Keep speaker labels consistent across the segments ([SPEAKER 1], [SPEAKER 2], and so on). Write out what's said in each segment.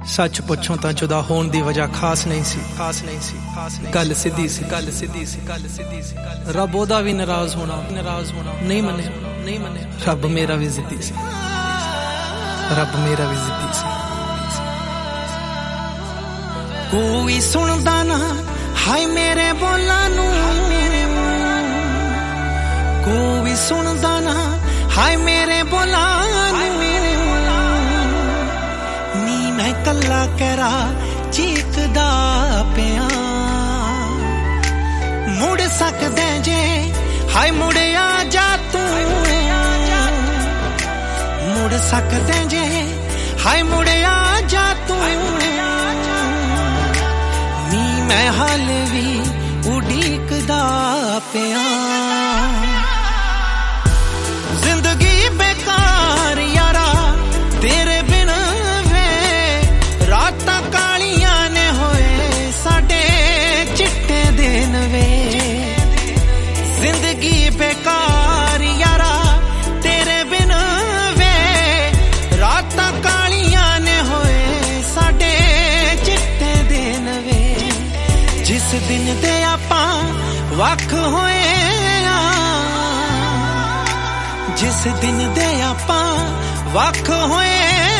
[SPEAKER 1] सच पुछो तां जुदा होण दी वजह खास नहीं सी गल सीधी सी रब ओदा भी नाराज होना नहीं मने रब मेरा भी जिद्दी सी
[SPEAKER 2] कोई सुनदा ना हाय मेरे बोलां नू कोई सुनदा ना हाय मेरे बोलां नी मैं कल्ला कहरा चीकदा पिया मुड़ सकदे जे हाय मुड़ आ जा तू मुड़ सकदे जे हाय मुड़ आ जा तू नी मैं हाल भी उड़ीकदा पिया जिंदगी बेकार यारा तेरे बिन वे रातां कालियां ने होए साडे चिट्टे दिन वे जिंदगी बेकार यारा तेरे बिन वे रातां कालियां ने होए साडे चिट्टे दिन वे जिस दिन दे आपां वख होए जिस दिन दे आपां वख होए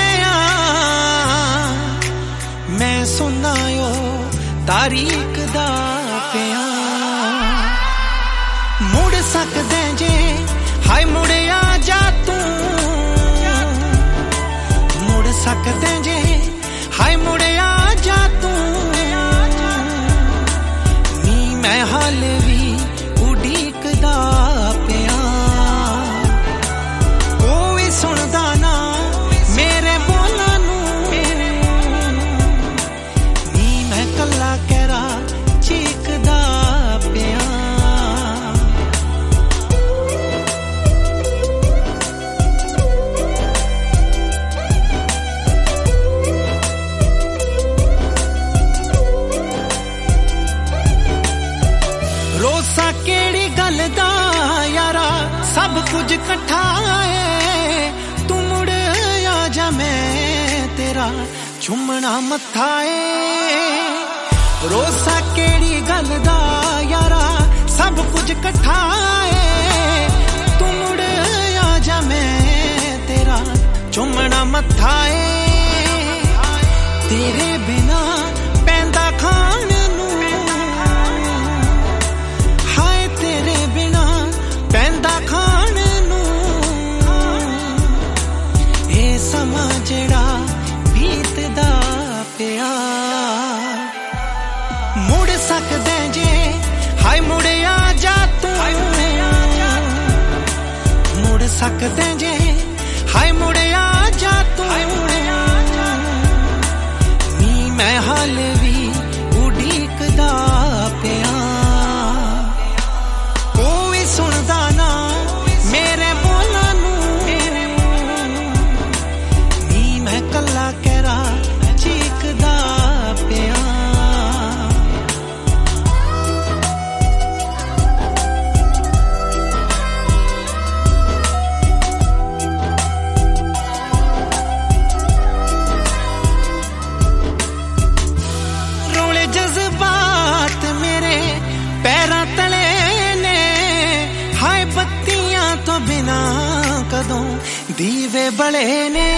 [SPEAKER 2] मैं सुनायो तारीख दा पिया मुड़ सकदे जे हाय मुड़ आ जा तू मुड़ सकदे जे हाय मुड़ आ जा तू नी मैं हाल भी उड़ीकदा पिया कोई सुनदा ना मेरे बोलां नू नी मैं कल्ला कहरा चीकदा पिया रोसा केड़ी गल दा यारा सब कुछ कट्ठा है तू मुड़ आ जा मैं तेरा चुमना मत्था है रोसा केड़ी गल दा यारा सब कुछ कट्ठा है तू मुड़ आ जा मैं तेरा चुमना मत्था है तेरे बिना पैंदा खान नू हाय तेरे बिना पैंदा खान नू ए समा जेड़ा बीतदा पिया मुड़ सकदे जे हाय मुड़ आ जा तू मुड़ सकदे जे हाय मुड़ आ जा तू नी मैं हाल भी उड़ीकदा पिया कोई सुनदा ना मेरे बोलां नू नी मैं कल्ला कहरा चीकदा पिया रोले जज्बात मेरे पैरां तले ने हाय बत्तियां तो बिना कदों दीवे बले ने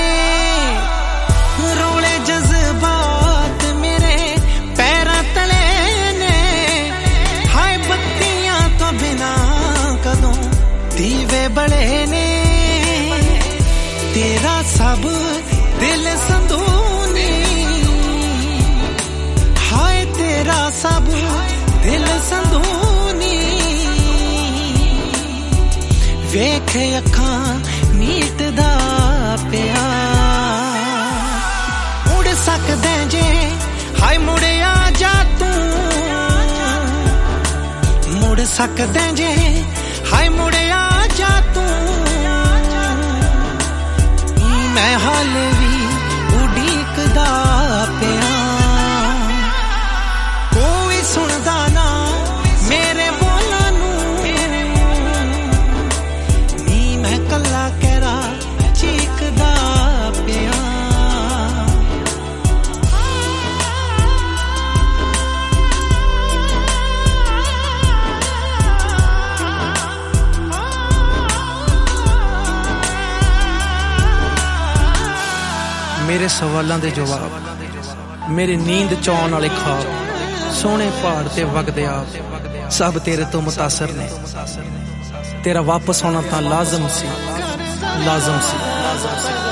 [SPEAKER 2] रोले जज्बात मेरे पैरां तले ने हाय बत्तियां तो बिना कदों दीवे बले ने तेरा सब दिल संदूनी हाय तेरा सब दिल संदूनी वेख अखां मीटदा पिया मुड़ सकदे जे हाय मुड़ आ जा तू मुड़ सकदे जे हाय मुड़ आ जा तू मैं हाल भी उड़ीकदा पिया कोई सुनदा ना मेरे बोलां नू नी मैं कल्ला कहरा चीकदा पिया
[SPEAKER 1] ਮੇਰੇ ਸਵਾਲਾਂ ਦੇ ਜਵਾਬ, ਮੇਰੀ ਨੀਂਦ ਚੌਣ ਵਾਲੇ ਖਾਬ, ਸੋਹਣੇ ਪਹਾੜ ਤੇ ਵਗਦੇ ਆਪ, ਸਭ ਤੇਰੇ ਤੋਂ ਮੁਤਾਸਰ ਨੇ। ਤੇਰਾ ਵਾਪਸ ਆਉਣਾ ਤਾਂ ਲਾਜ਼ਮ ਸੀ, ਲਾਜ਼ਮ ਸੀ।